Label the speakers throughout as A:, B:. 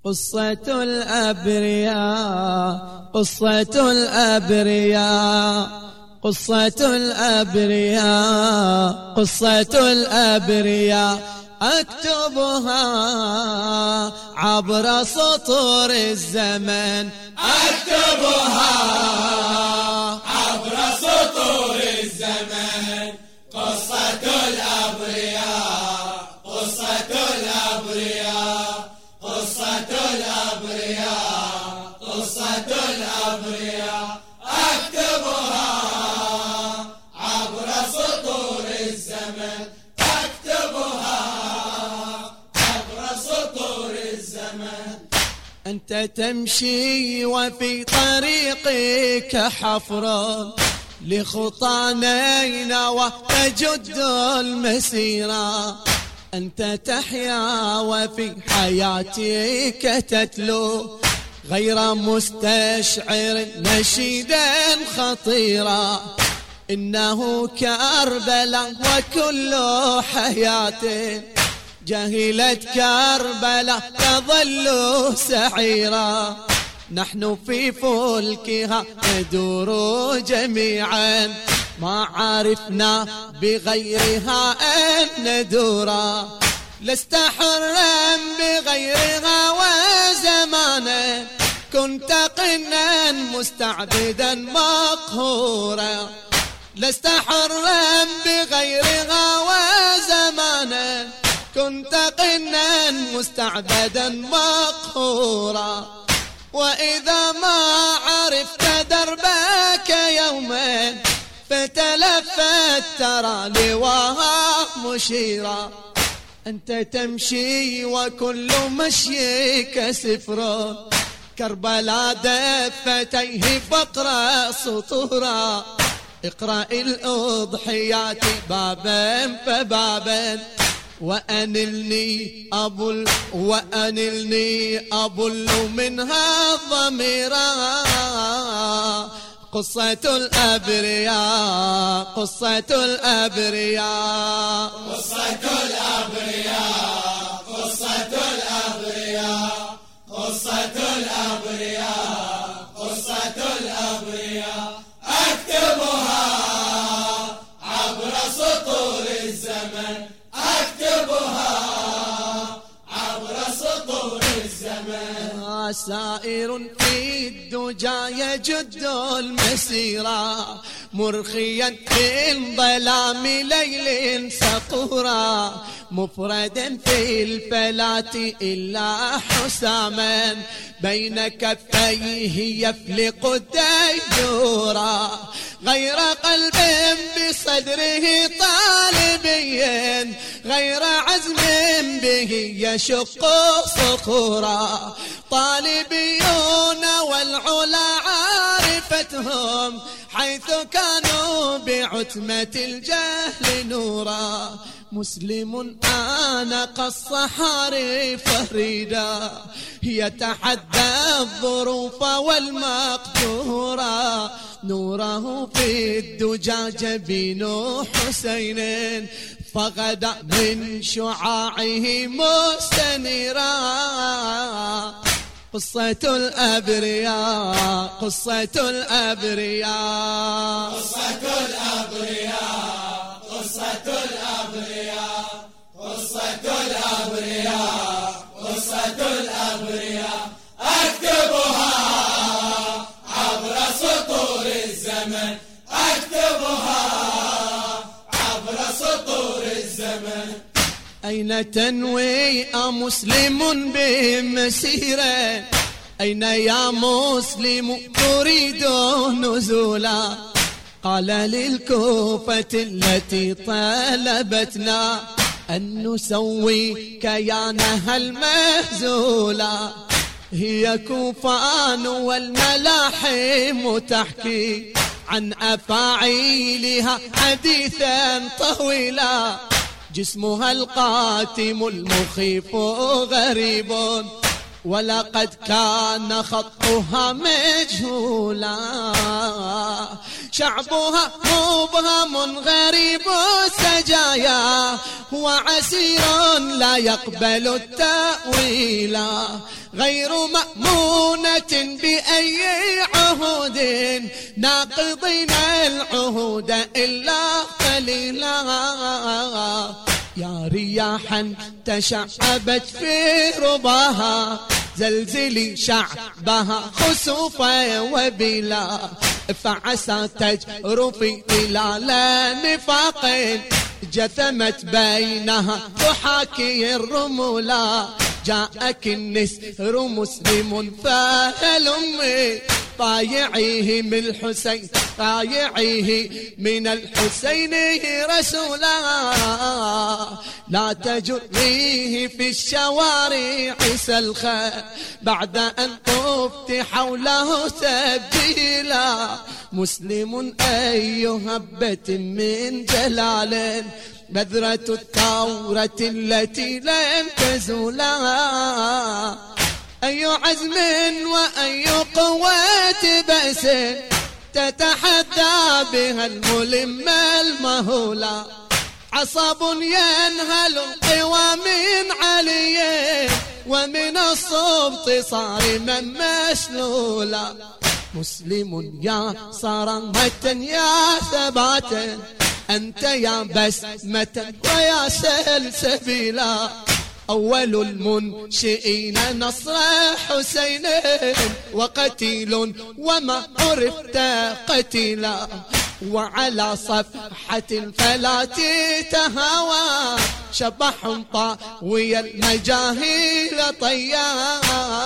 A: قصة الأبرياء قصة الأبرياء قصة الأبرياء قصة الأبرياء أكتبها عبر سطور الزمن
B: أكتبها عبر سطور الزمن قصة الأبرياء قصة الأبرياء قصة الأبرياء قصة الأبرياء أكتبها عبر سطور الزمن أكتبها عبر سطور الزمن.
A: أنت تمشي وفي طريقك حفر لخطانينا وتجد المسيرة. أنت تحيا وفي حياتك تتلو غير مستشعر نشيدا خطيرا. إنه كربلاء وكل حياته جهلت كربلاء تظل سعيرا. نحن في فلكها ندور جميعا ما عرفنا بغيرها أن ندورا. لست حرا بغيرها وزمانا كنت قنا مستعبدا مقهورا. لست حرا بغيرها وزمانا كنت قنا مستعبدا مقهورا. وإذا ما عرفت دربك يوما فتلفت ترى لواها مشيرا. أنت تمشي وكل مشيك سفر كربلاء دفتيه فاقرأ سطورا. اقرأ الأضحيات بابا فبابا وأنلني أبل منها ضميرا. قصة الأبرياء قصة الأبرياء
B: قصة الأبرياء قصة الأبرياء قصة الأبرياء قصة الأبرياء أكتبها عبر سطور الزمن أكتبها عبر سطور الزمن.
A: سائر في الدجى يجد المسيرة مرخيا في الظلام ليل سقورا. مفردا في الفلاة إلا حساما بين كفيه يفلق الديجورا. غير قلب بصدره طالبي غير عزم به يشق صخورا. طالبيون والعلا عارفتهم حيث كانوا بعتمة الجهل نورا. مسلم آنق الصحاري فريدا يتحدى الظروف والمقدورا. نوره في الدجى جبين حسين فغدا من شعاعه مستنيرا. قصة الأبرياء قصة الأبرياء
B: قصة الأبرياء قصة الأبرياء قصة الأبرياء قصة الأبرياء أكتبها عبر سطور الزمن أكتبها عبر سطور الزمن.
A: أين تنوي مسلم بمسيرة أين يا مسلم تريد نزولا. قال للكوفة التي طلبتنا أن نسوي كيانها المهزولا. هي كوفان والملاحم تحكي عن أفاعيلها حديثا طويلا. جسمها القاتم المخيف غريب ولقد كان خطها مجهولا، شعبها مبهم غريب السجايا، وعسير لا يقبل التأويل، غير مأمونة بأي عهود، ناقضين العهود إلا قليلا. يا رياحا تشعبت في رباها، زلزلي شعبها خسوفا وبلا، فعسى تجرفي إلى لا نفاق، جثمت بينها تحاكي الرملا. جاءك النسر مسلم فهلمي، طايعيه من الحسين طايعيه من الحسين رسولا، لا تجريه في الشوارع سلخا، بعد أن طفت حوله تبجيلا. مسلم أي هبة من جلال، بذرة الثورة التي لم تزولا، أي عزم وأي قوة بأس، تتحدى بها الملم المهولا. عصب ينهل القوى من علي، ومن الصبط صارما مسلولا. مسلم يا صرامة يا ثباتا، أنت يا بسمة ويا سلسبيلا. أول المنشئين نصر حسين، وقتيل وما عرفت قتيلا. وعلى صفحة الفلاة تهاوى، شبح طاوي المجاهيل طيا.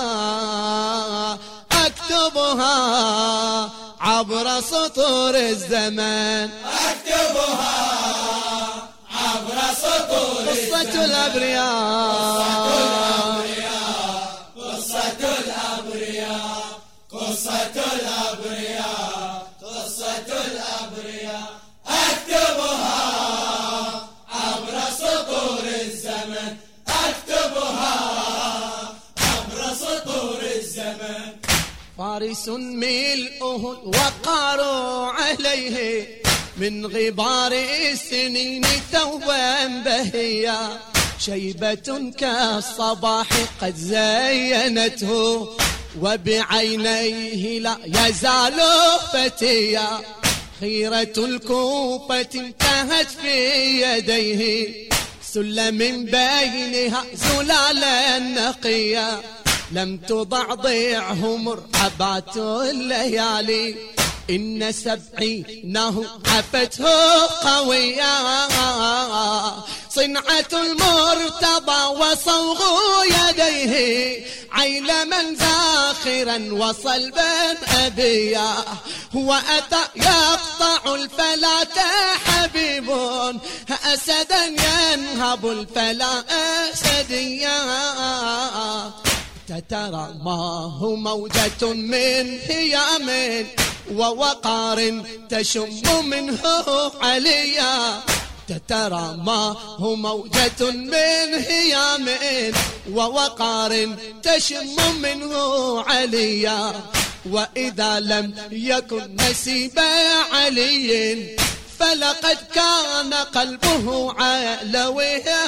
A: أكتبها عبر سطور الزمان،
B: أكتبها عبر سطور
A: قصة الأبرياء،
B: قصة الأبرياء، قصة الأبرياء، قصة الأبرياء. أكتبها عبر سطور الزمن، أكتبها عبر سطور الزمن.
A: فارس ملؤه الوقار عليه، من غبار السنين ثوبا بهيا. شيبة كالصباح قد زينته، وبعينيه لا يزال فتيا. خيرة الكوفة انتهت في يديه، سل من بينها زلالا نقيا. لم تضعضعه مرحبات الليالي، إن سبعينه عفته قويا. صنعة المرتضى وصوغ يديه، عيلما زاخرا وصلبا أبيا. هو أتى يقطع الفلاة حبيب، أسدا ينهب الفلا أسديا. تترماه موجة من هيام، ووقار تشم منه عليا. تترماه موجة من هيام، ووقار تشم منه عليا. وإذا لم يكن نسيب علي، فلقد كان قلبه علويا.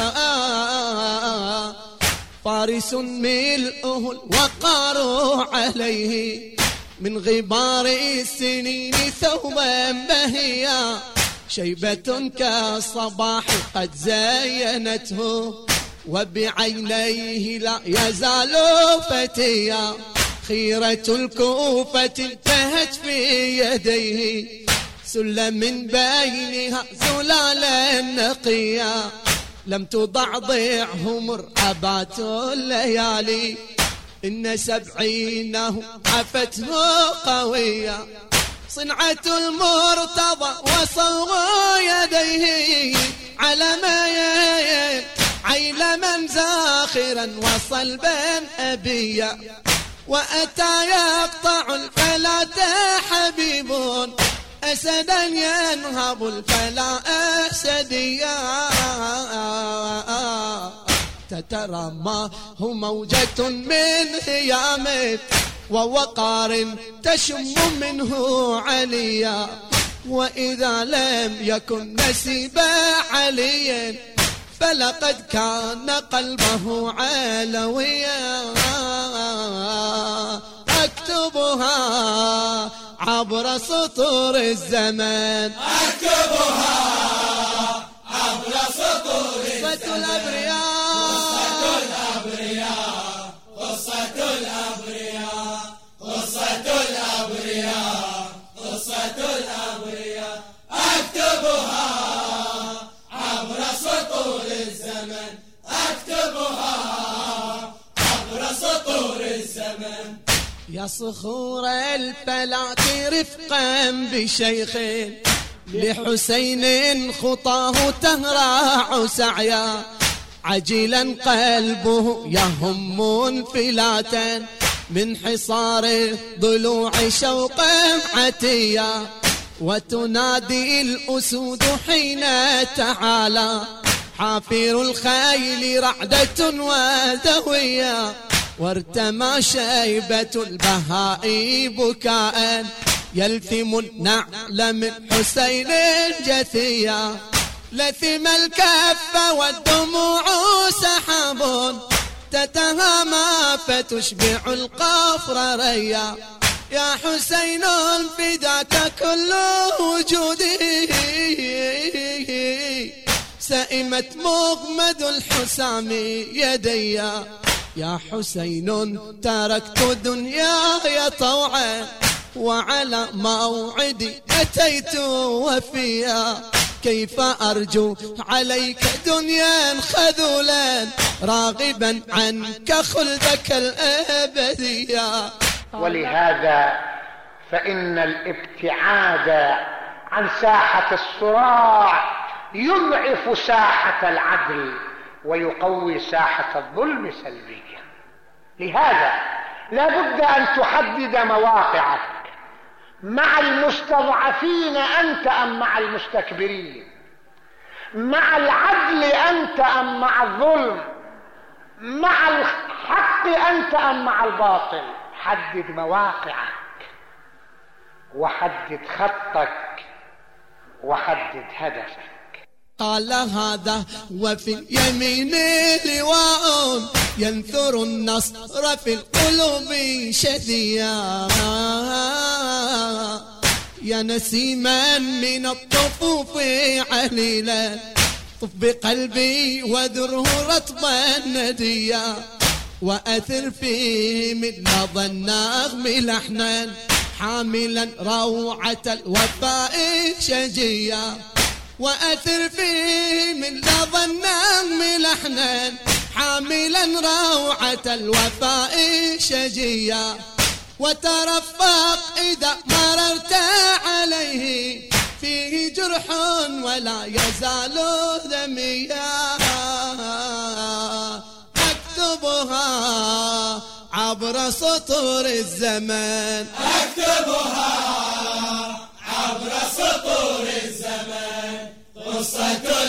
A: فارس ملؤه الوقار عليه، من غبار السنين ثوبا بهيا. شيبة كالصباح قد زينته، وبعينيه لا يزال فتيا. خيرة الكوفة انتهت في يديه، سل من بينها زلالا نقيا. لم تضعضعه مرعبات الليالي، إن سبعينه عفته قوية. صنعة المرتضى وصوغ يديه، على عيلما زاخرا وصلبا أبيا. وأتى يقطع الفلاة حبيب، أسدا ينهب الفلا أسديا. تترماه موجة من هيام ووقار تشم منه عليا، وإذا لم يكن نسيب علي فلقد كان قلبه علويا. أكتبها عبر سطور الزمن،
B: أكتبها عبر سطور
A: الزمن.
B: قصة الأبرياء قصة الأبرياء قصة الأبرياء قصة الأبرياء. أكتبها عبر سطور الزمن، أكتبها عبر سطور الزمن.
A: يا صخور الفلات رفقا بشيخ لحسين خطاه تهرع سعيا، عجلا قلبه يهم انفلاتا من حصار ضلوع شوقا عتيا، وتنادي الأسود حين تعالى حافر الخيل رعدة ودويا، وارتمى شيبة البهاء بكاء يلثم النعل من حسين جثيا، لثم الكف والدموع سحاب تتهامى فتشبع القفر ريا، يا حسين فداك كل وجودي، سئمت مغمد الحسام يديا، يا حسين تركت دنياي طوعا وعلى موعدي أتيت وفيا، كيف أرجو عليك دنيا خذولا راغبا عنك خلدك الأبدية.
C: ولهذا فإن الابتعاد عن ساحة الصراع يضعف ساحة العدل ويقوي ساحة الظلم سلبيا. لهذا لا بد أن تحدد مواقعك مع المستضعفين أنت أم مع المستكبرين، مع العدل أنت أم مع الظلم، مع الحق أنت أم مع الباطل. حدد مواقعك وحدد خطك وحدد هدفك.
A: قال هذا وفي اليمين لواء ينثر النصر في القلوب شذيا، يا نسيما من الطفوف عليلا طف بقلبي وذره رطبا نديا، وأثر فيه من لظى النغم لحنا حاملا روعة الوفاء شجيا، وأثر فيه من لظى النغم لحنا حاملا روعة الوفاء شجيا، وترفق إذا مررت عليه فيه جرح ولا يزال ذميا، أكتبها عبر سطور الزمن،
B: أكتبها عبر سطور الزمن. قصة